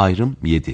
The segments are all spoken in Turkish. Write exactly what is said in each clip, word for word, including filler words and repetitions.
Ayrım yedi.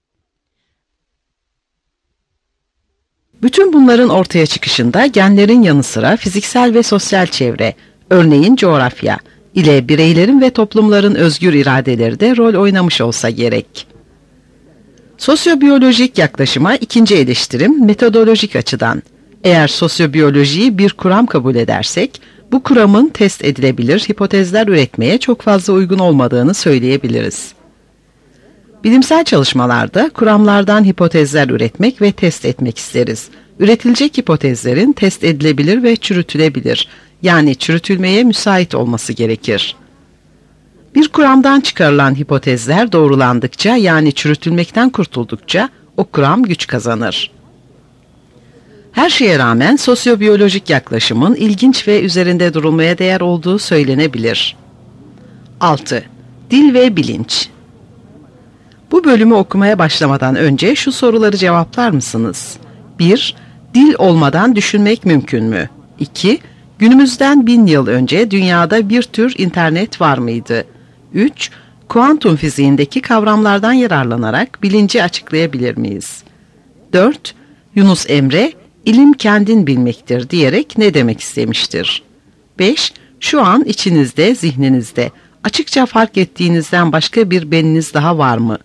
Bütün bunların ortaya çıkışında genlerin yanı sıra fiziksel ve sosyal çevre, örneğin coğrafya ile bireylerin ve toplumların özgür iradeleri de rol oynamış olsa gerek. Sosyobiyolojik yaklaşıma ikinci eleştirim metodolojik açıdan. Eğer sosyobiyolojiyi bir kuram kabul edersek, bu kuramın test edilebilir hipotezler üretmeye çok fazla uygun olmadığını söyleyebiliriz. Bilimsel çalışmalarda kuramlardan hipotezler üretmek ve test etmek isteriz. Üretilecek hipotezlerin test edilebilir ve çürütülebilir, yani çürütülmeye müsait olması gerekir. Bir kuramdan çıkarılan hipotezler doğrulandıkça, yani çürütülmekten kurtuldukça o kuram güç kazanır. Her şeye rağmen sosyobiyolojik yaklaşımın ilginç ve üzerinde durulmaya değer olduğu söylenebilir. altı. Dil ve bilinç. Bu bölümü okumaya başlamadan önce şu soruları cevaplar mısınız? bir. Dil olmadan düşünmek mümkün mü? iki. Günümüzden bin yıl önce dünyada bir tür internet var mıydı? üç. Kuantum fiziğindeki kavramlardan yararlanarak bilinci açıklayabilir miyiz? dört. Yunus Emre, ilim kendin bilmektir diyerek ne demek istemiştir? beş. Şu an içinizde, zihninizde açıkça fark ettiğinizden başka bir beniniz daha var mı?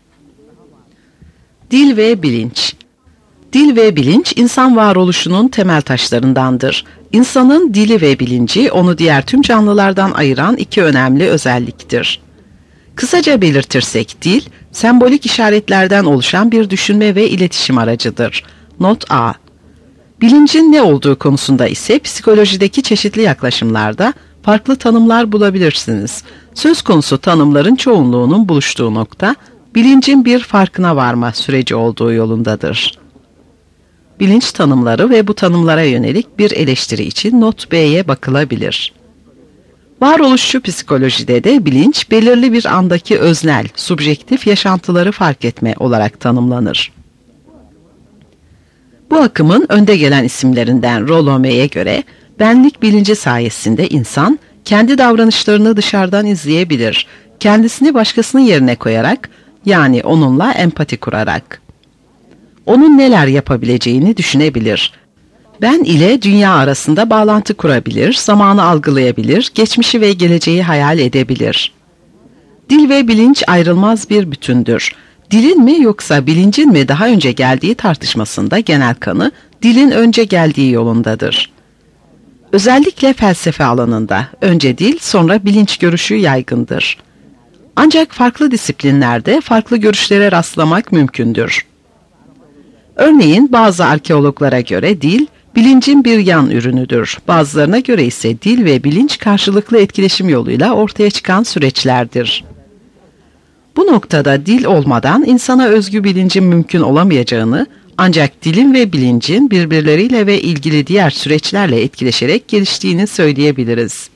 Dil ve bilinç. Dil ve bilinç insan varoluşunun temel taşlarındandır. İnsanın dili ve bilinci onu diğer tüm canlılardan ayıran iki önemli özelliktir. Kısaca belirtirsek dil, sembolik işaretlerden oluşan bir düşünme ve iletişim aracıdır. Not A. Bilincin ne olduğu konusunda ise psikolojideki çeşitli yaklaşımlarda farklı tanımlar bulabilirsiniz. Söz konusu tanımların çoğunluğunun buluştuğu nokta, bilincin bir farkına varma süreci olduğu yolundadır. Bilinç tanımları ve bu tanımlara yönelik bir eleştiri için not B'ye bakılabilir. Varoluşçu psikolojide de bilinç, belirli bir andaki öznel, subjektif yaşantıları fark etme olarak tanımlanır. Bu akımın önde gelen isimlerinden Rollo May'e göre, benlik bilinci sayesinde insan, kendi davranışlarını dışarıdan izleyebilir, kendisini başkasının yerine koyarak, yani onunla empati kurarak. Onun neler yapabileceğini düşünebilir. Ben ile dünya arasında bağlantı kurabilir, zamanı algılayabilir, geçmişi ve geleceği hayal edebilir. Dil ve bilinç ayrılmaz bir bütündür. Dilin mi yoksa bilincin mi daha önce geldiği tartışmasında genel kanı, dilin önce geldiği yolundadır. Özellikle felsefe alanında önce dil, sonra bilinç görüşü yaygındır. Ancak farklı disiplinlerde farklı görüşlere rastlamak mümkündür. Örneğin bazı arkeologlara göre dil, bilincin bir yan ürünüdür. Bazılarına göre ise dil ve bilinç karşılıklı etkileşim yoluyla ortaya çıkan süreçlerdir. Bu noktada dil olmadan insana özgü bilincin mümkün olamayacağını, ancak dilin ve bilincin birbirleriyle ve ilgili diğer süreçlerle etkileşerek geliştiğini söyleyebiliriz.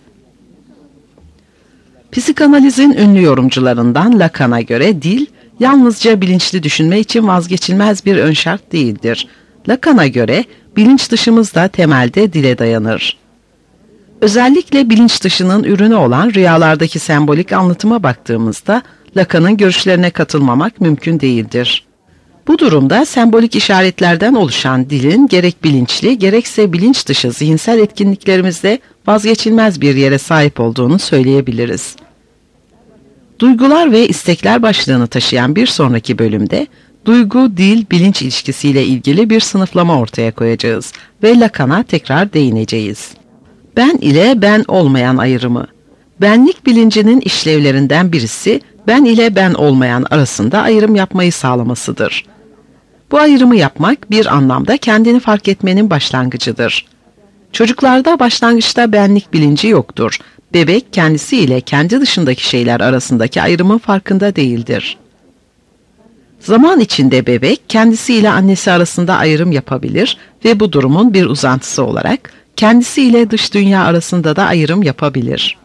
Psikanalizin ünlü yorumcularından Lacan'a göre dil, yalnızca bilinçli düşünme için vazgeçilmez bir ön şart değildir. Lacan'a göre bilinç dışımız da temelde dile dayanır. Özellikle bilinç dışının ürünü olan rüyalardaki sembolik anlatıma baktığımızda Lacan'ın görüşlerine katılmamak mümkün değildir. Bu durumda sembolik işaretlerden oluşan dilin gerek bilinçli gerekse bilinç dışı zihinsel etkinliklerimizde vazgeçilmez bir yere sahip olduğunu söyleyebiliriz. Duygular ve istekler başlığını taşıyan bir sonraki bölümde duygu-dil-bilinç ilişkisiyle ilgili bir sınıflama ortaya koyacağız ve Lacan'a tekrar değineceğiz. Ben ile ben olmayan ayrımı. Benlik bilincinin işlevlerinden birisi, ben ile ben olmayan arasında ayrım yapmayı sağlamasıdır. Bu ayrımı yapmak bir anlamda kendini fark etmenin başlangıcıdır. Çocuklarda başlangıçta benlik bilinci yoktur. Bebek kendisi ile kendi dışındaki şeyler arasındaki ayrımın farkında değildir. Zaman içinde bebek kendisiyle annesi arasında ayrım yapabilir ve bu durumun bir uzantısı olarak kendisiyle dış dünya arasında da ayrım yapabilir.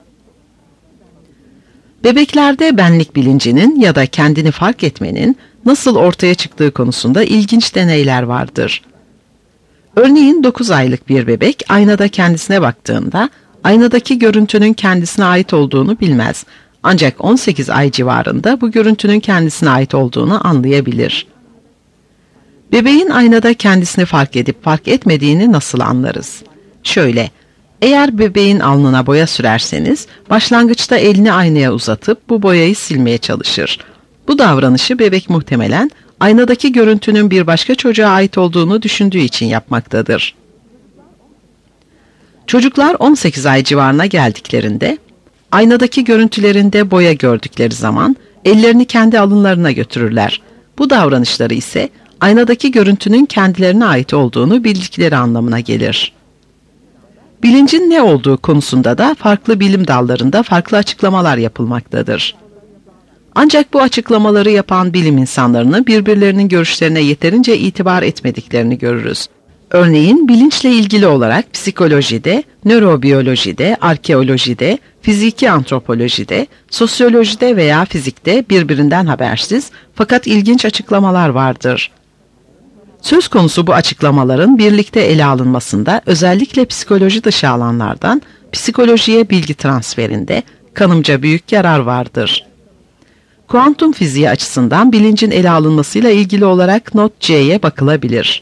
Bebeklerde benlik bilincinin ya da kendini fark etmenin nasıl ortaya çıktığı konusunda ilginç deneyler vardır. Örneğin dokuz aylık bir bebek aynada kendisine baktığında aynadaki görüntünün kendisine ait olduğunu bilmez. Ancak on sekiz ay civarında bu görüntünün kendisine ait olduğunu anlayabilir. Bebeğin aynada kendisini fark edip fark etmediğini nasıl anlarız? Şöyle, eğer bebeğin alnına boya sürerseniz, başlangıçta elini aynaya uzatıp bu boyayı silmeye çalışır. Bu davranışı bebek muhtemelen aynadaki görüntünün bir başka çocuğa ait olduğunu düşündüğü için yapmaktadır. Çocuklar on sekiz ay civarına geldiklerinde, aynadaki görüntülerinde boya gördükleri zaman ellerini kendi alınlarına götürürler. Bu davranışları ise aynadaki görüntünün kendilerine ait olduğunu bildikleri anlamına gelir. Bilincin ne olduğu konusunda da farklı bilim dallarında farklı açıklamalar yapılmaktadır. Ancak bu açıklamaları yapan bilim insanlarını birbirlerinin görüşlerine yeterince itibar etmediklerini görürüz. Örneğin bilinçle ilgili olarak psikolojide, nörobiyolojide, arkeolojide, fiziki antropolojide, sosyolojide veya fizikte birbirinden habersiz fakat ilginç açıklamalar vardır. Söz konusu bu açıklamaların birlikte ele alınmasında özellikle psikoloji dışı alanlardan psikolojiye bilgi transferinde kanımca büyük yarar vardır. Kuantum fiziği açısından bilincin ele alınmasıyla ilgili olarak not C'ye bakılabilir.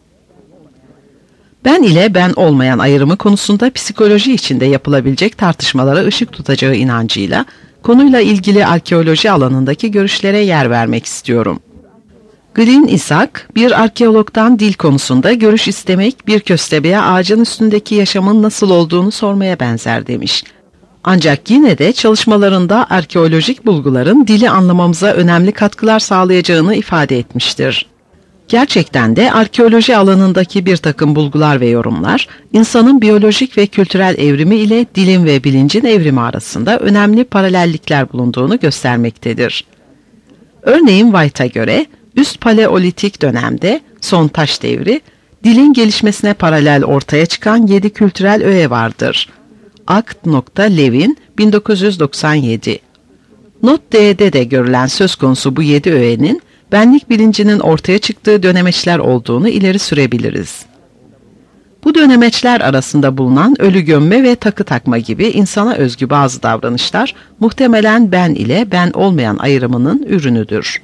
Ben ile ben olmayan ayrımı konusunda psikoloji içinde yapılabilecek tartışmalara ışık tutacağı inancıyla konuyla ilgili arkeoloji alanındaki görüşlere yer vermek istiyorum. Glyn Isaac, bir arkeologdan dil konusunda görüş istemek bir köstebeğe ağacın üstündeki yaşamın nasıl olduğunu sormaya benzer demiş. Ancak yine de çalışmalarında arkeolojik bulguların dili anlamamıza önemli katkılar sağlayacağını ifade etmiştir. Gerçekten de arkeoloji alanındaki bir takım bulgular ve yorumlar, insanın biyolojik ve kültürel evrimi ile dilin ve bilincin evrimi arasında önemli paralellikler bulunduğunu göstermektedir. Örneğin White'a göre, üst paleolitik dönemde, son taş devri, dilin gelişmesine paralel ortaya çıkan yedi kültürel öğe vardır. Akt. Levin, bin dokuz yüz doksan yedi. Not D'de de görülen söz konusu bu yedi öğenin, benlik bilincinin ortaya çıktığı dönemeçler olduğunu ileri sürebiliriz. Bu dönemeçler arasında bulunan ölü gömme ve takı takma gibi insana özgü bazı davranışlar, muhtemelen ben ile ben olmayan ayrımının ürünüdür.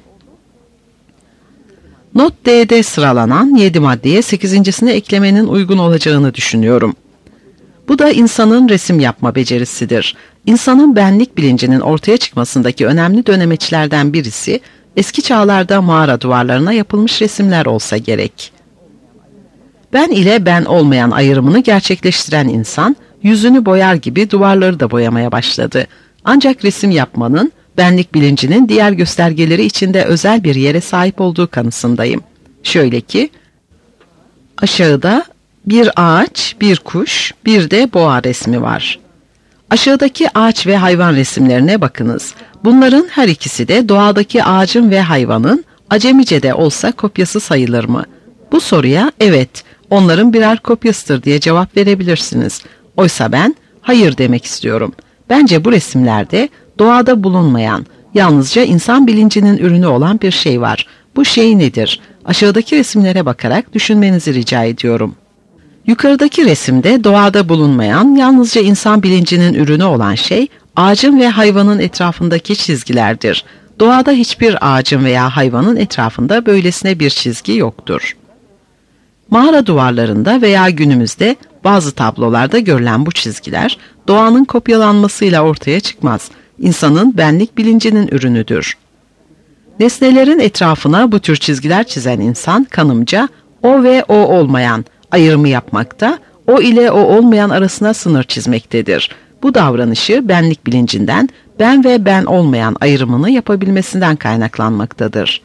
Not D'de sıralanan yedi maddeye sekizincisini eklemenin uygun olacağını düşünüyorum. Bu da insanın resim yapma becerisidir. İnsanın benlik bilincinin ortaya çıkmasındaki önemli dönemeçlerden birisi, eski çağlarda mağara duvarlarına yapılmış resimler olsa gerek. Ben ile ben olmayan ayrımını gerçekleştiren insan, yüzünü boyar gibi duvarları da boyamaya başladı. Ancak resim yapmanın, benlik bilincinin diğer göstergeleri içinde özel bir yere sahip olduğu kanısındayım. Şöyle ki, aşağıda bir ağaç, bir kuş, bir de boğa resmi var. Aşağıdaki ağaç ve hayvan resimlerine bakınız. Bunların her ikisi de doğadaki ağacın ve hayvanın acemice de olsa kopyası sayılır mı? Bu soruya evet, onların birer kopyasıdır diye cevap verebilirsiniz. Oysa ben hayır demek istiyorum. Bence bu resimlerde doğada bulunmayan, yalnızca insan bilincinin ürünü olan bir şey var. Bu şey nedir? Aşağıdaki resimlere bakarak düşünmenizi rica ediyorum. Yukarıdaki resimde doğada bulunmayan, yalnızca insan bilincinin ürünü olan şey, ağacın ve hayvanın etrafındaki çizgilerdir. Doğada hiçbir ağacın veya hayvanın etrafında böylesine bir çizgi yoktur. Mağara duvarlarında veya günümüzde bazı tablolarda görülen bu çizgiler, doğanın kopyalanmasıyla ortaya çıkmaz. İnsanın benlik bilincinin ürünüdür. Nesnelerin etrafına bu tür çizgiler çizen insan, kanımca, o ve o olmayan ayrımı yapmakta, o ile o olmayan arasına sınır çizmektedir. Bu davranışı benlik bilincinden, ben ve ben olmayan ayrımını yapabilmesinden kaynaklanmaktadır.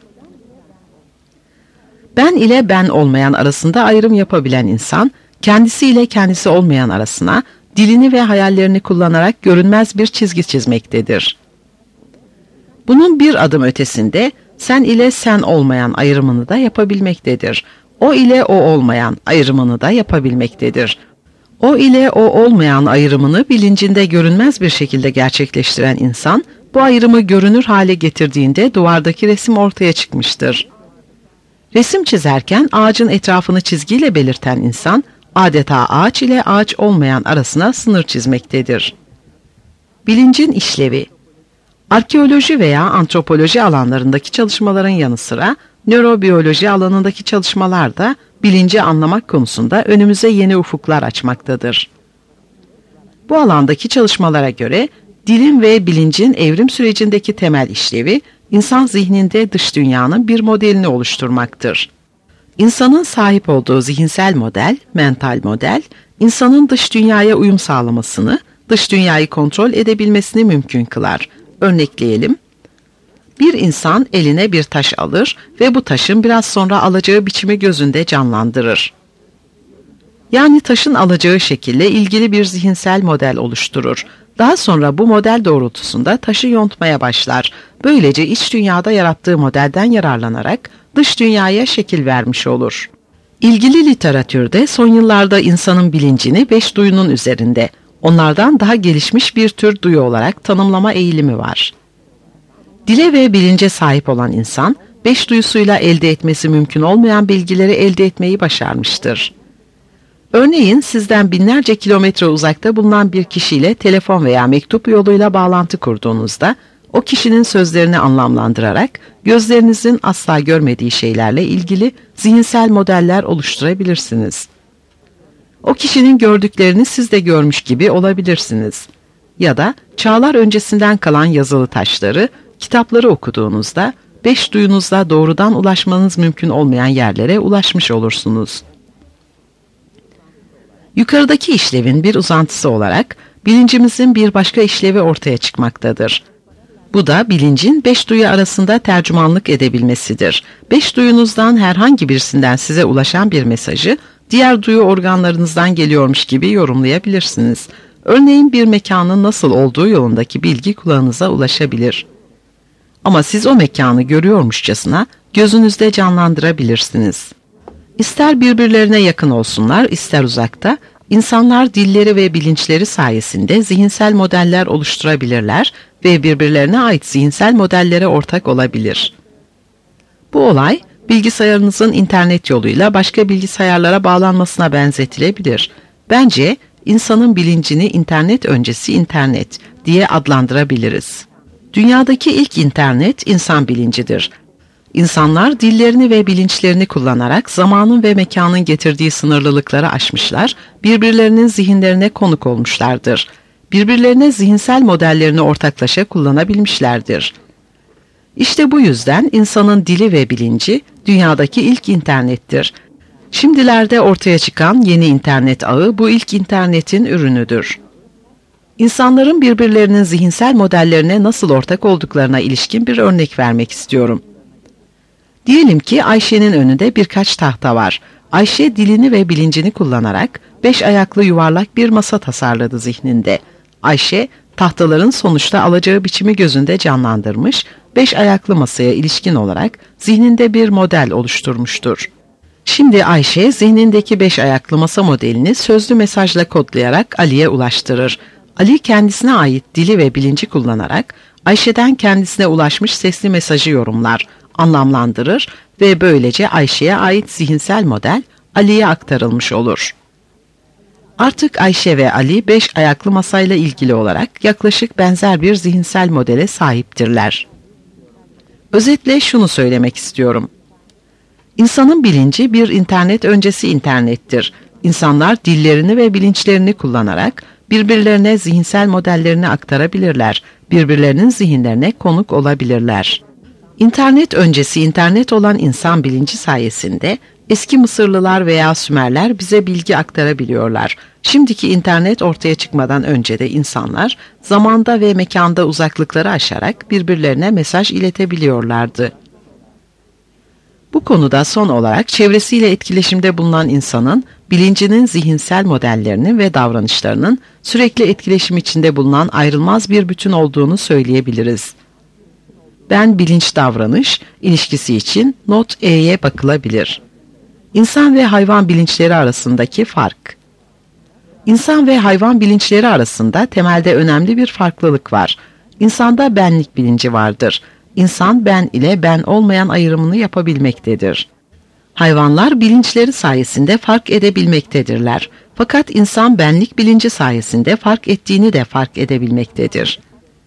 Ben ile ben olmayan arasında ayrım yapabilen insan, kendisiyle kendisi olmayan arasına, dilini ve hayallerini kullanarak görünmez bir çizgi çizmektedir. Bunun bir adım ötesinde, sen ile sen olmayan ayrımını da yapabilmektedir. O ile o olmayan ayrımını da yapabilmektedir. O ile o olmayan ayrımını bilincinde görünmez bir şekilde gerçekleştiren insan, bu ayrımı görünür hale getirdiğinde duvardaki resim ortaya çıkmıştır. Resim çizerken ağacın etrafını çizgiyle belirten insan, adeta ağaç ile ağaç olmayan arasına sınır çizmektedir. Bilincin işlevi. Arkeoloji veya antropoloji alanlarındaki çalışmaların yanı sıra nörobiyoloji alanındaki çalışmalar da bilinci anlamak konusunda önümüze yeni ufuklar açmaktadır. Bu alandaki çalışmalara göre dilin ve bilincin evrim sürecindeki temel işlevi insan zihninde dış dünyanın bir modelini oluşturmaktır. İnsanın sahip olduğu zihinsel model, mental model, insanın dış dünyaya uyum sağlamasını, dış dünyayı kontrol edebilmesini mümkün kılar. Örnekleyelim. Bir insan eline bir taş alır ve bu taşın biraz sonra alacağı biçimi gözünde canlandırır. Yani taşın alacağı şekilde ilgili bir zihinsel model oluşturur. Daha sonra bu model doğrultusunda taşı yontmaya başlar. Böylece iç dünyada yarattığı modelden yararlanarak dış dünyaya şekil vermiş olur. İlgili literatürde son yıllarda insanın bilincini beş duyunun üzerinde, onlardan daha gelişmiş bir tür duyu olarak tanımlama eğilimi var. Dile ve bilince sahip olan insan, beş duyusuyla elde etmesi mümkün olmayan bilgileri elde etmeyi başarmıştır. Örneğin sizden binlerce kilometre uzakta bulunan bir kişiyle telefon veya mektup yoluyla bağlantı kurduğunuzda, o kişinin sözlerini anlamlandırarak gözlerinizin asla görmediği şeylerle ilgili zihinsel modeller oluşturabilirsiniz. O kişinin gördüklerini siz de görmüş gibi olabilirsiniz. Ya da çağlar öncesinden kalan yazılı taşları, kitapları okuduğunuzda beş duyunuzla doğrudan ulaşmanız mümkün olmayan yerlere ulaşmış olursunuz. Yukarıdaki işlevin bir uzantısı olarak bilincimizin bir başka işlevi ortaya çıkmaktadır. Bu da bilincin beş duyu arasında tercümanlık edebilmesidir. Beş duyunuzdan herhangi birisinden size ulaşan bir mesajı diğer duyu organlarınızdan geliyormuş gibi yorumlayabilirsiniz. Örneğin bir mekanın nasıl olduğu yolundaki bilgi kulağınıza ulaşabilir. Ama siz o mekanı görüyormuşçasına gözünüzde canlandırabilirsiniz. İster birbirlerine yakın olsunlar, ister uzakta, insanlar dilleri ve bilinçleri sayesinde zihinsel modeller oluşturabilirler ve birbirlerine ait zihinsel modellere ortak olabilir. Bu olay, bilgisayarınızın internet yoluyla başka bilgisayarlara bağlanmasına benzetilebilir. Bence insanın bilincini internet öncesi internet diye adlandırabiliriz. Dünyadaki ilk internet insan bilincidir. İnsanlar dillerini ve bilinçlerini kullanarak zamanın ve mekanın getirdiği sınırlılıkları aşmışlar, birbirlerinin zihinlerine konuk olmuşlardır. Birbirlerine zihinsel modellerini ortaklaşa kullanabilmişlerdir. İşte bu yüzden insanın dili ve bilinci dünyadaki ilk internettir. Şimdilerde ortaya çıkan yeni internet ağı bu ilk internetin ürünüdür. İnsanların birbirlerinin zihinsel modellerine nasıl ortak olduklarına ilişkin bir örnek vermek istiyorum. Diyelim ki Ayşe'nin önünde birkaç tahta var. Ayşe dilini ve bilincini kullanarak beş ayaklı yuvarlak bir masa tasarladı zihninde. Ayşe, tahtaların sonuçta alacağı biçimi gözünde canlandırmış, beş ayaklı masaya ilişkin olarak zihninde bir model oluşturmuştur. Şimdi Ayşe, zihnindeki beş ayaklı masa modelini sözlü mesajla kodlayarak Ali'ye ulaştırır. Ali kendisine ait dili ve bilinci kullanarak Ayşe'den kendisine ulaşmış sesli mesajı yorumlar, anlamlandırır ve böylece Ayşe'ye ait zihinsel model Ali'ye aktarılmış olur. Artık Ayşe ve Ali beş ayaklı masayla ilgili olarak yaklaşık benzer bir zihinsel modele sahiptirler. Özetle şunu söylemek istiyorum. İnsanın bilinci bir internet öncesi internettir. İnsanlar dillerini ve bilinçlerini kullanarak birbirlerine zihinsel modellerini aktarabilirler, birbirlerinin zihinlerine konuk olabilirler. İnternet öncesi internet olan insan bilinci sayesinde eski Mısırlılar veya Sümerler bize bilgi aktarabiliyorlar. Şimdiki internet ortaya çıkmadan önce de insanlar zamanda ve mekanda uzaklıkları aşarak birbirlerine mesaj iletebiliyorlardı. Bu konuda son olarak çevresiyle etkileşimde bulunan insanın bilincinin zihinsel modellerinin ve davranışlarının sürekli etkileşim içinde bulunan ayrılmaz bir bütün olduğunu söyleyebiliriz. Ben bilinç davranış ilişkisi için not E'ye bakılabilir. İnsan ve hayvan bilinçleri arasındaki fark. İnsan ve hayvan bilinçleri arasında temelde önemli bir farklılık var. İnsanda benlik bilinci vardır. İnsan ben ile ben olmayan ayrımını yapabilmektedir. Hayvanlar bilinçleri sayesinde fark edebilmektedirler. Fakat insan benlik bilinci sayesinde fark ettiğini de fark edebilmektedir.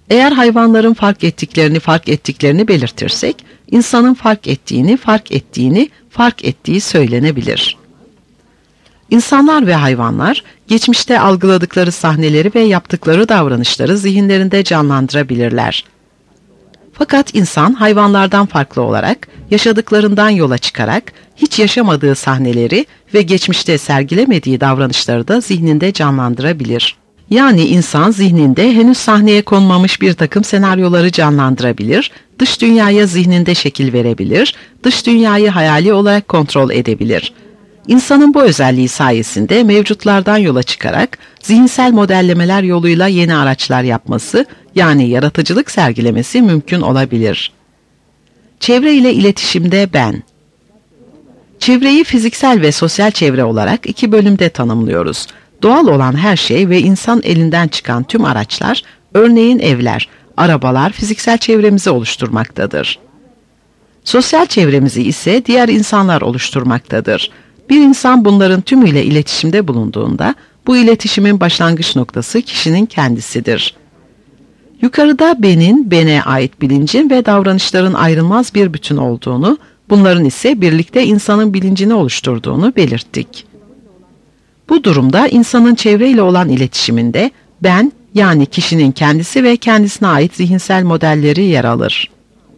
Eğer hayvanların fark ettiklerini fark ettiklerini belirtirsek, insanın fark ettiğini fark ettiğini fark ettiği söylenebilir. İnsanlar ve hayvanlar, geçmişte algıladıkları sahneleri ve yaptıkları davranışları zihinlerinde canlandırabilirler. Fakat insan hayvanlardan farklı olarak, yaşadıklarından yola çıkarak, hiç yaşamadığı sahneleri ve geçmişte sergilemediği davranışları da zihninde canlandırabilir. Yani insan zihninde henüz sahneye konmamış bir takım senaryoları canlandırabilir, dış dünyaya zihninde şekil verebilir, dış dünyayı hayali olarak kontrol edebilir. İnsanın bu özelliği sayesinde mevcutlardan yola çıkarak zihinsel modellemeler yoluyla yeni araçlar yapması, yani yaratıcılık sergilemesi mümkün olabilir. Çevre ile iletişimde ben. Çevreyi fiziksel ve sosyal çevre olarak iki bölümde tanımlıyoruz. Doğal olan her şey ve insan elinden çıkan tüm araçlar, örneğin evler, arabalar fiziksel çevremizi oluşturmaktadır. Sosyal çevremizi ise diğer insanlar oluşturmaktadır. Bir insan bunların tümüyle iletişimde bulunduğunda, bu iletişimin başlangıç noktası kişinin kendisidir. Yukarıda benin, bene ait bilincin ve davranışların ayrılmaz bir bütün olduğunu, bunların ise birlikte insanın bilincini oluşturduğunu belirttik. Bu durumda insanın çevreyle olan iletişiminde ben, yani kişinin kendisi ve kendisine ait zihinsel modelleri yer alır.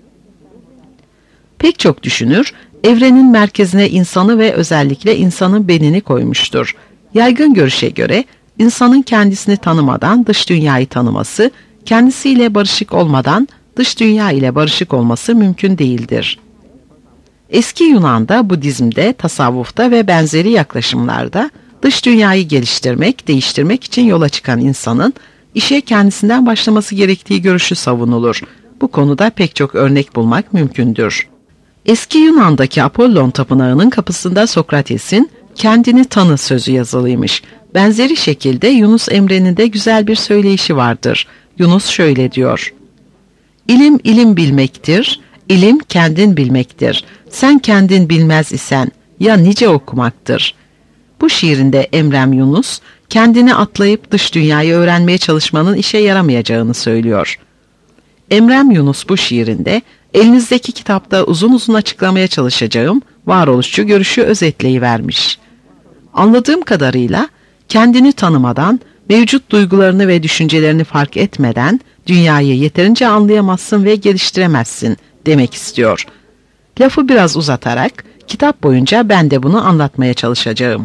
Pek çok düşünür, evrenin merkezine insanı ve özellikle insanın benini koymuştur. Yaygın görüşe göre, insanın kendisini tanımadan dış dünyayı tanıması, kendisiyle barışık olmadan dış dünya ile barışık olması mümkün değildir. Eski Yunan'da, Budizm'de, tasavvufta ve benzeri yaklaşımlarda, dış dünyayı geliştirmek, değiştirmek için yola çıkan insanın, işe kendisinden başlaması gerektiği görüşü savunulur. Bu konuda pek çok örnek bulmak mümkündür. Eski Yunan'daki Apollon tapınağının kapısında Sokrates'in kendini tanı sözü yazılıymış. Benzeri şekilde Yunus Emre'nin de güzel bir söyleyişi vardır. Yunus şöyle diyor: İlim ilim bilmektir, ilim kendin bilmektir. Sen kendin bilmez isen ya nice okumaktır. Bu şiirinde Emrem Yunus, kendini atlayıp dış dünyayı öğrenmeye çalışmanın işe yaramayacağını söylüyor. Emrem Yunus bu şiirinde, elinizdeki kitapta uzun uzun açıklamaya çalışacağım varoluşçu görüşü özetleyivermiş. Anladığım kadarıyla, kendini tanımadan, mevcut duygularını ve düşüncelerini fark etmeden, dünyayı yeterince anlayamazsın ve geliştiremezsin demek istiyor. Lafı biraz uzatarak, kitap boyunca ben de bunu anlatmaya çalışacağım.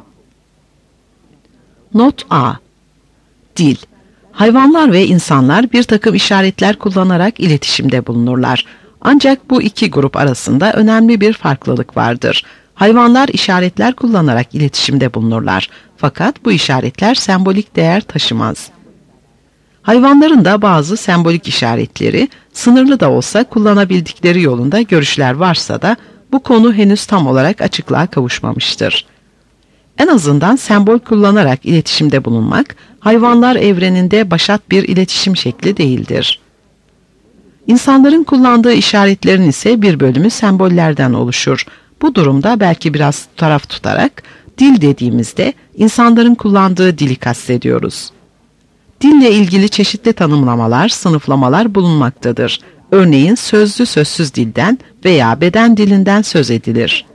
Not A. Dil. Hayvanlar ve insanlar bir takım işaretler kullanarak iletişimde bulunurlar. Ancak bu iki grup arasında önemli bir farklılık vardır. Hayvanlar işaretler kullanarak iletişimde bulunurlar. Fakat bu işaretler sembolik değer taşımaz. Hayvanların da bazı sembolik işaretleri, sınırlı da olsa kullanabildikleri yolunda görüşler varsa da bu konu henüz tam olarak açıklığa kavuşmamıştır. En azından sembol kullanarak iletişimde bulunmak, hayvanlar evreninde başat bir iletişim şekli değildir. İnsanların kullandığı işaretlerin ise bir bölümü sembollerden oluşur. Bu durumda belki biraz taraf tutarak, dil dediğimizde insanların kullandığı dili kastediyoruz. Dille ilgili çeşitli tanımlamalar, sınıflamalar bulunmaktadır. Örneğin sözlü sözsüz dilden veya beden dilinden söz edilir.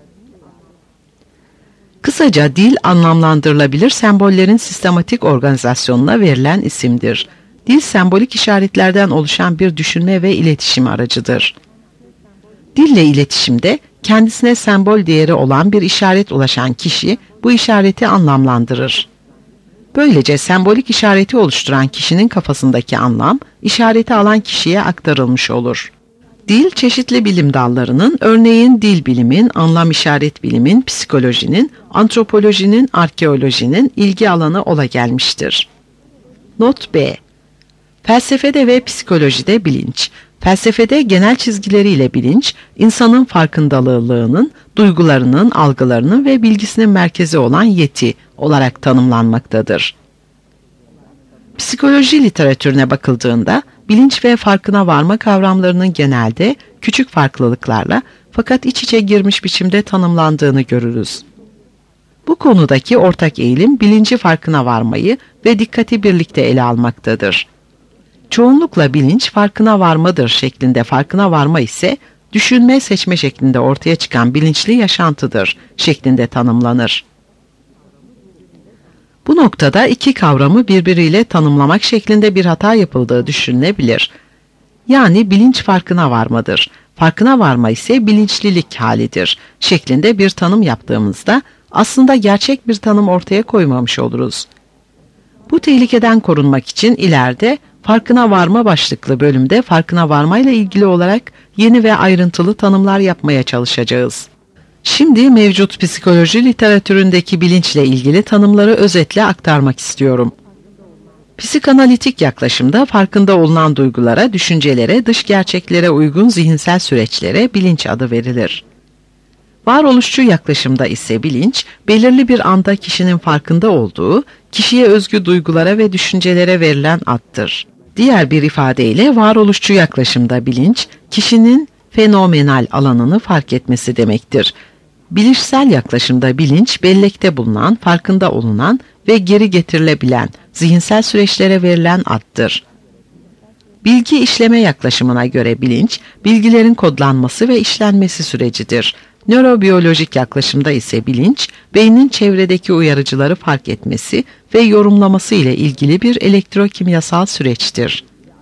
Kısaca dil anlamlandırılabilir sembollerin sistematik organizasyonuna verilen isimdir. Dil sembolik işaretlerden oluşan bir düşünme ve iletişim aracıdır. Dille iletişimde kendisine sembol değeri olan bir işaret ulaşan kişi bu işareti anlamlandırır. Böylece sembolik işareti oluşturan kişinin kafasındaki anlam, işareti alan kişiye aktarılmış olur. Dil, çeşitli bilim dallarının, örneğin dil bilimin, anlam işaret bilimin, psikolojinin, antropolojinin, arkeolojinin ilgi alanı ola gelmiştir. Not B. Felsefede ve psikolojide bilinç. Felsefede genel çizgileriyle bilinç, insanın farkındalığının, duygularının, algılarının ve bilgisinin merkezi olan yeti olarak tanımlanmaktadır. Psikoloji literatürüne bakıldığında, bilinç ve farkına varma kavramlarının genelde küçük farklılıklarla fakat iç içe girmiş biçimde tanımlandığını görürüz. Bu konudaki ortak eğilim bilinci farkına varmayı ve dikkati birlikte ele almaktadır. Çoğunlukla bilinç farkına varmadır şeklinde, farkına varma ise düşünme seçme şeklinde ortaya çıkan bilinçli yaşantıdır şeklinde tanımlanır. Bu noktada iki kavramı birbiriyle tanımlamak şeklinde bir hata yapıldığı düşünülebilir. Yani bilinç farkına varmadır, farkına varma ise bilinçlilik halidir şeklinde bir tanım yaptığımızda aslında gerçek bir tanım ortaya koymamış oluruz. Bu tehlikeden korunmak için ileride farkına varma başlıklı bölümde farkına varmayla ilgili olarak yeni ve ayrıntılı tanımlar yapmaya çalışacağız. Şimdi mevcut psikoloji literatüründeki bilinçle ilgili tanımları özetle aktarmak istiyorum. Psikanalitik yaklaşımda farkında olunan duygulara, düşüncelere, dış gerçeklere uygun zihinsel süreçlere bilinç adı verilir. Varoluşçu yaklaşımda ise bilinç, belirli bir anda kişinin farkında olduğu, kişiye özgü duygulara ve düşüncelere verilen addır. Diğer bir ifadeyle varoluşçu yaklaşımda bilinç, kişinin fenomenal alanını fark etmesi demektir. Bilişsel yaklaşımda bilinç, bellekte bulunan, farkında olunan ve geri getirilebilen zihinsel süreçlere verilen addır. Bilgi işleme yaklaşımına göre bilinç, bilgilerin kodlanması ve işlenmesi sürecidir. Nörobiyolojik yaklaşımda ise bilinç, beynin çevredeki uyarıcıları fark etmesi ve yorumlaması ile ilgili bir elektrokimyasal süreçtir.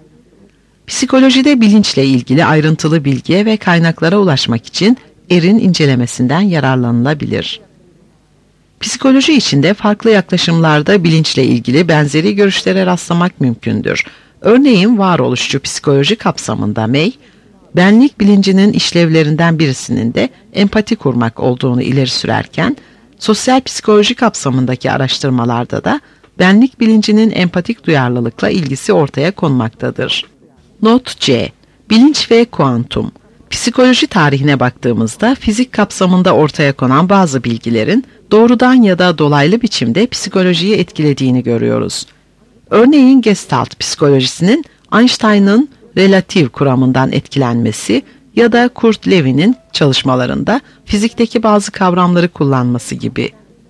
Psikolojide bilinçle ilgili ayrıntılı bilgiye ve kaynaklara ulaşmak için Er'in incelemesinden yararlanılabilir. Psikoloji içinde farklı yaklaşımlarda bilinçle ilgili benzeri görüşlere rastlamak mümkündür. Örneğin varoluşçu psikoloji kapsamında May, benlik bilincinin işlevlerinden birisinin de empati kurmak olduğunu ileri sürerken, sosyal psikoloji kapsamındaki araştırmalarda da benlik bilincinin empatik duyarlılıkla ilgisi ortaya konmaktadır. Not C. Bilinç ve kuantum. Psikoloji tarihine baktığımızda fizik kapsamında ortaya konan bazı bilgilerin doğrudan ya da dolaylı biçimde psikolojiyi etkilediğini görüyoruz. Örneğin Gestalt psikolojisinin Einstein'ın relatif kuramından etkilenmesi ya da Kurt Lewin'in çalışmalarında fizikteki bazı kavramları kullanması gibi.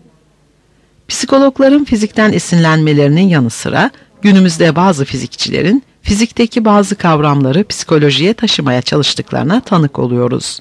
Psikologların fizikten esinlenmelerinin yanı sıra günümüzde bazı fizikçilerin fizikteki bazı kavramları psikolojiye taşımaya çalıştıklarına tanık oluyoruz.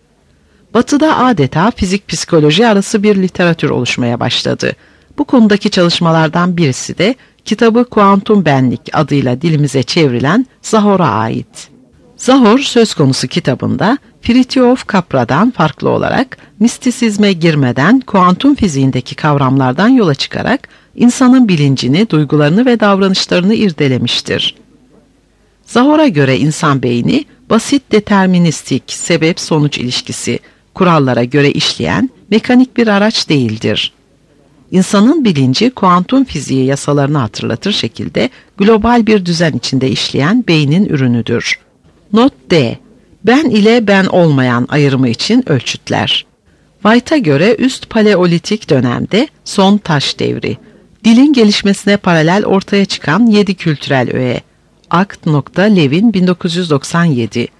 Batı'da adeta fizik-psikoloji arası bir literatür oluşmaya başladı. Bu konudaki çalışmalardan birisi de kitabı Kuantum Benlik adıyla dilimize çevrilen Zahor'a ait. Zahor söz konusu kitabında Fritjof Capra'dan farklı olarak mistisizme girmeden kuantum fiziğindeki kavramlardan yola çıkarak insanın bilincini, duygularını ve davranışlarını irdelemiştir. Zahor'a göre insan beyni basit deterministik sebep-sonuç ilişkisi kurallara göre işleyen mekanik bir araç değildir. İnsanın bilinci kuantum fiziği yasalarını hatırlatır şekilde global bir düzen içinde işleyen beynin ürünüdür. Not D. Ben ile ben olmayan ayrımı için ölçütler. White'a göre üst paleolitik dönemde son taş devri, dilin gelişmesine paralel ortaya çıkan yedi kültürel öğe. Akt. Levin bin dokuz yüz doksan yedi.